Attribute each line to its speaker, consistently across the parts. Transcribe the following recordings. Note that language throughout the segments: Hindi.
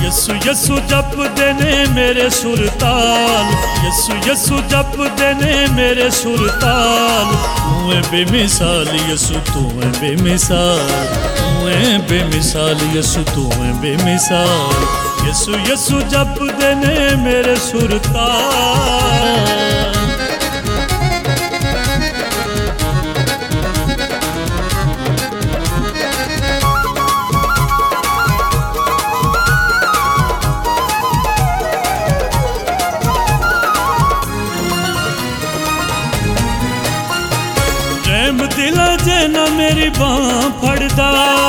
Speaker 1: यसु यसु जपदे ने मेरे सुरताल, यसु यसु जपदे ने मेरे सुरताल। तू है बेमिसाल यसु, तू है बेमिसाल, तू है बेमिसाल यसु, तू है बेमिसाल। यसु यसु जपदे ने मेरे सुरताल। रहम दिला जे ना मेरी बांह फड़दा,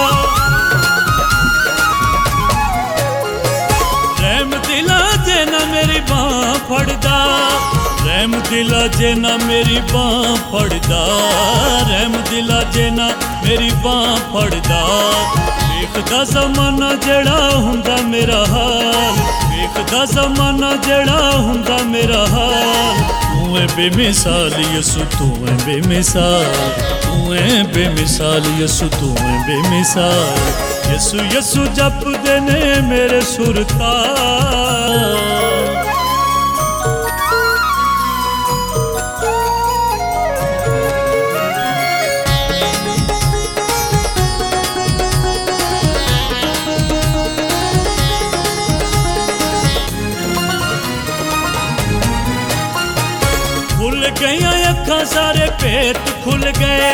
Speaker 1: रहम दिला जे ना मेरी बांह फड़दा, रहम दिला जे ना मेरी बांह फड़दा, रहम दिला जे ना मेरी बांह फड़दा। वेखदा ज़माना जेड़ा हुंदा मेरा हाल, वेखदा ज़माना जेड़ा हुंदा मेरा हाल। तू है बेमिसाल यसु, तू है बेमिसाल, तू है बेमिसाल यसु, तू है बेमिसाल। यसु यसु जपदे ने मेरे सुरताल। खुल गईया अखां सारे भेत खुल गए,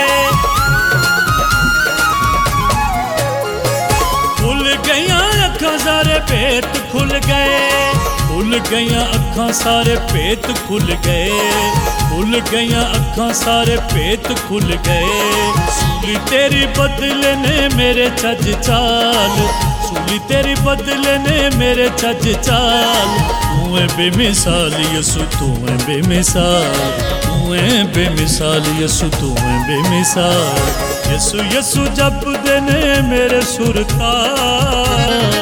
Speaker 1: खुल गईया अखां सारे भेत खुल गए, खुल गईया अखां सारे भेत खुल गए, खुल गईया अखां सारे भेत खुल गए। सूली तेरी बदले ने मेरे छज चाल, सूली तेरी बदले ने मेरे छज चाल। तू है बेमिसाल यसु, तू है बेमिसाल, तू है बेमिसाल यसु, तू है बेमिसाल। यसु यसु जपदे ने मेरे सुरताल।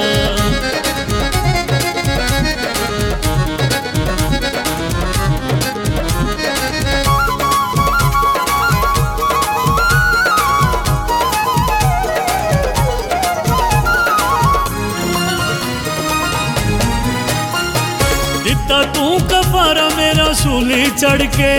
Speaker 1: दिता तू कफारा मेरा सूली चढ़ के,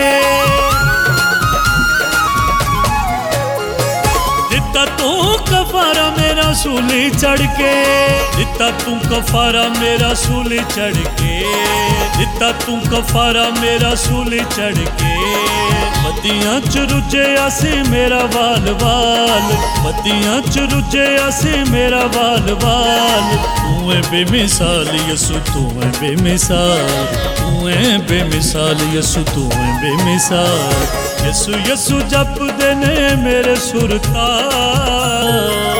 Speaker 1: दिता तू कफारा मेरा सूली चढ़ के, दिता तू कफारा मेरा सूली चढ़ के, दिता तू कफारा मेरा सूली चढ़ के। बत्तियां च रुझे आसी मेरा वाल वाल, बत्तियां च रुझे आसी मेरा वाल वाल। तू है बेमिसाल यसु, तू है बेमिसाल, तू है बेमिसाल यसु, तू है बेमिसाल। यसु यसु जपदे ने मेरे सुरताल।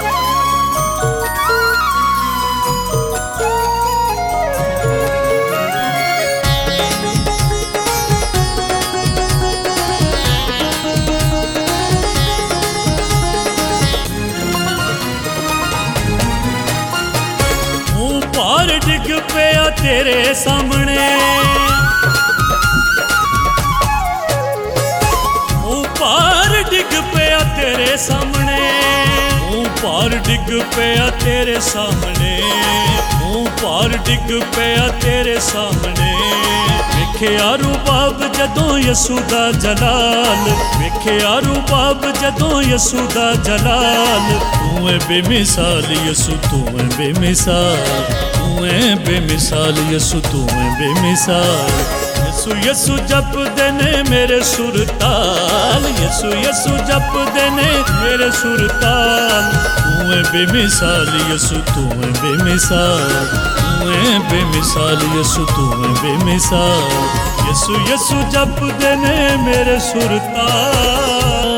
Speaker 1: पार डिग पिया तेरे सामने, पार डिग पिया तेरे सामने, पार डिग पिया तेरे सामने, पार डिग पिया तेरे सामने। वेख्या रूबाब जदों यसु दा जलाल, वेख्या रूबाब जदों यसु दा जलाल। तू है बेमिसाल यसु, तू है बेमिसाल, तू है बेमिसाल यसु, तू है बेमिसाल। यसु यसु जपदे ने मेरे सुरताल, यसु यसु जपदे ने मेरे सुरताल। तू है बेमिसाल यसु, तू है बेमिसाल, तू है बेमिसाल यसु, तू है बेमिसाल। यसु यसु जपदे ने मेरे सुरताल।